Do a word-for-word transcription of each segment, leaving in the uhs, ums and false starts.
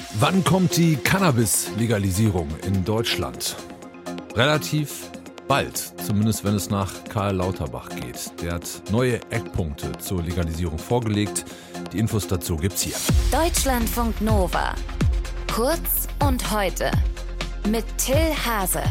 Wann kommt die Cannabis-Legalisierung in Deutschland? Relativ bald, zumindest wenn es nach Karl Lauterbach geht. Der hat neue Eckpunkte zur Legalisierung vorgelegt. Die Infos dazu gibt's hier. Deutschlandfunk Nova. Kurz und heute. Mit Till Hase.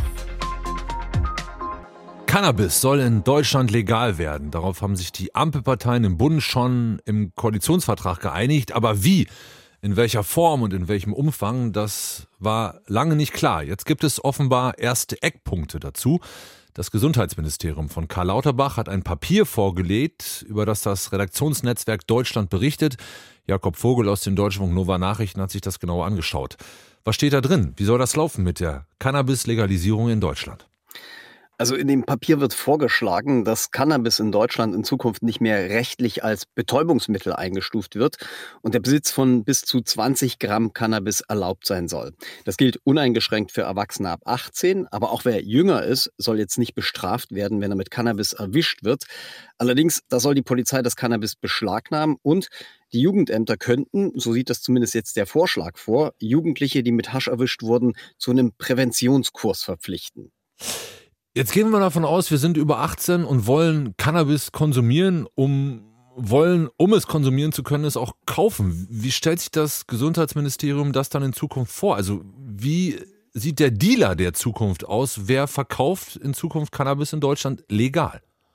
Cannabis soll in Deutschland legal werden. Darauf haben sich die Ampelparteien im Bund schon im Koalitionsvertrag geeinigt. Aber wie? In welcher Form und in welchem Umfang, das war lange nicht klar. Jetzt gibt es offenbar erste Eckpunkte dazu. Das Gesundheitsministerium von Karl Lauterbach hat ein Papier vorgelegt, über das das Redaktionsnetzwerk Deutschland berichtet. Jakob Vogel aus den Deutschlandfunk Nova Nachrichten hat sich das genauer angeschaut. Was steht da drin? Wie soll das laufen mit der Cannabis-Legalisierung in Deutschland? Also in dem Papier wird vorgeschlagen, dass Cannabis in Deutschland in Zukunft nicht mehr rechtlich als Betäubungsmittel eingestuft wird und der Besitz von bis zu zwanzig Gramm Cannabis erlaubt sein soll. Das gilt uneingeschränkt für Erwachsene ab achtzehn, aber auch wer jünger ist, soll jetzt nicht bestraft werden, wenn er mit Cannabis erwischt wird. Allerdings, da soll die Polizei das Cannabis beschlagnahmen und die Jugendämter könnten, so sieht das zumindest jetzt der Vorschlag vor, Jugendliche, die mit Hasch erwischt wurden, zu einem Präventionskurs verpflichten. Jetzt gehen wir davon aus, wir sind über achtzehn und wollen Cannabis konsumieren, um wollen, um es konsumieren zu können, es auch kaufen. Wie stellt sich das Gesundheitsministerium das dann in Zukunft vor? Also wie sieht der Dealer der Zukunft aus? Wer verkauft in Zukunft Cannabis in Deutschland legal?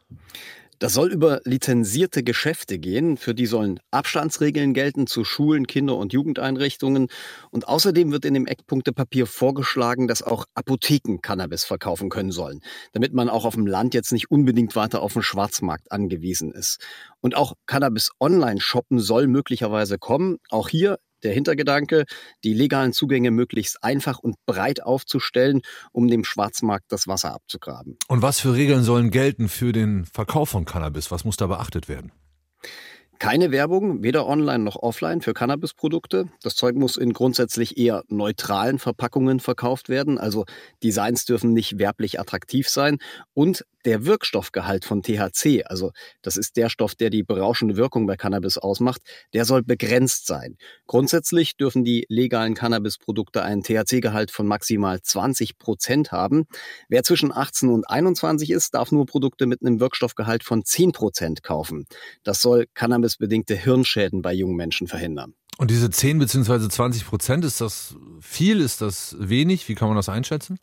Das soll über lizenzierte Geschäfte gehen. Für die sollen Abstandsregeln gelten zu Schulen, Kinder- und Jugendeinrichtungen. Und außerdem wird in dem Eckpunktepapier vorgeschlagen, dass auch Apotheken Cannabis verkaufen können sollen, damit man auch auf dem Land jetzt nicht unbedingt weiter auf den Schwarzmarkt angewiesen ist. Und auch Cannabis online shoppen soll möglicherweise kommen. Auch hier der Hintergedanke, die legalen Zugänge möglichst einfach und breit aufzustellen, um dem Schwarzmarkt das Wasser abzugraben. Und was für Regeln sollen gelten für den Verkauf von Cannabis? Was muss da beachtet werden? Keine Werbung, weder online noch offline für Cannabisprodukte. Das Zeug muss in grundsätzlich eher neutralen Verpackungen verkauft werden. Also Designs dürfen nicht werblich attraktiv sein. Und der Wirkstoffgehalt von T H C, also das ist der Stoff, der die berauschende Wirkung bei Cannabis ausmacht, der soll begrenzt sein. Grundsätzlich dürfen die legalen Cannabisprodukte einen T H C-Gehalt von maximal zwanzig Prozent haben. Wer zwischen achtzehn und einundzwanzig ist, darf nur Produkte mit einem Wirkstoffgehalt von zehn Prozent kaufen. Das soll cannabisbedingte Hirnschäden bei jungen Menschen verhindern. Und diese zehn bzw. zwanzig Prozent, ist das viel, ist das wenig? Wie kann man das einschätzen?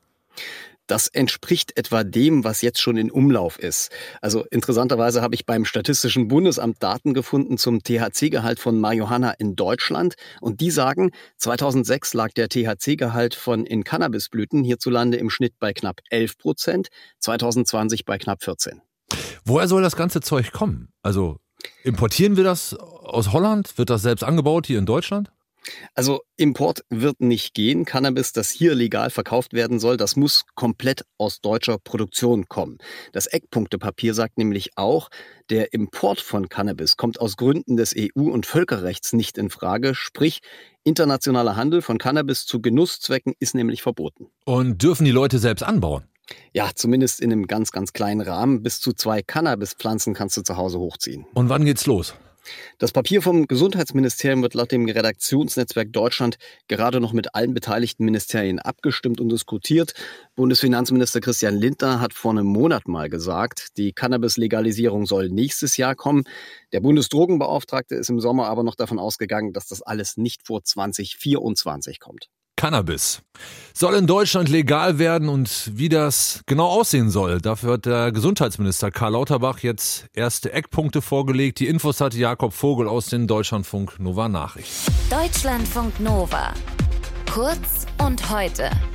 Das entspricht etwa dem, was jetzt schon in Umlauf ist. Also interessanterweise habe ich beim Statistischen Bundesamt Daten gefunden zum T H C-Gehalt von Marihuana in Deutschland. Und die sagen, zweitausendsechs lag der T H C-Gehalt von in Cannabisblüten hierzulande im Schnitt bei knapp elf Prozent, zweitausendzwanzig bei knapp vierzehn. Woher soll das ganze Zeug kommen? Also importieren wir das aus Holland? Wird das selbst angebaut hier in Deutschland? Also Import wird nicht gehen. Cannabis, das hier legal verkauft werden soll, das muss komplett aus deutscher Produktion kommen. Das Eckpunktepapier sagt nämlich auch, der Import von Cannabis kommt aus Gründen des E U- und Völkerrechts nicht in Frage. Sprich, internationaler Handel von Cannabis zu Genusszwecken ist nämlich verboten. Und dürfen die Leute selbst anbauen? Ja, zumindest in einem ganz, ganz kleinen Rahmen. Bis zu zwei Cannabispflanzen kannst du zu Hause hochziehen. Und wann geht's los? Das Papier vom Gesundheitsministerium wird laut dem Redaktionsnetzwerk Deutschland gerade noch mit allen beteiligten Ministerien abgestimmt und diskutiert. Bundesfinanzminister Christian Lindner hat vor einem Monat mal gesagt, die Cannabis-Legalisierung soll nächstes Jahr kommen. Der Bundesdrogenbeauftragte ist im Sommer aber noch davon ausgegangen, dass das alles nicht vor zwanzig vierundzwanzig kommt. Cannabis soll in Deutschland legal werden und wie das genau aussehen soll, dafür hat der Gesundheitsminister Karl Lauterbach jetzt erste Eckpunkte vorgelegt. Die Infos hatte Jakob Vogel aus den Deutschlandfunk Nova Nachrichten. Deutschlandfunk Nova. Kurz und heute.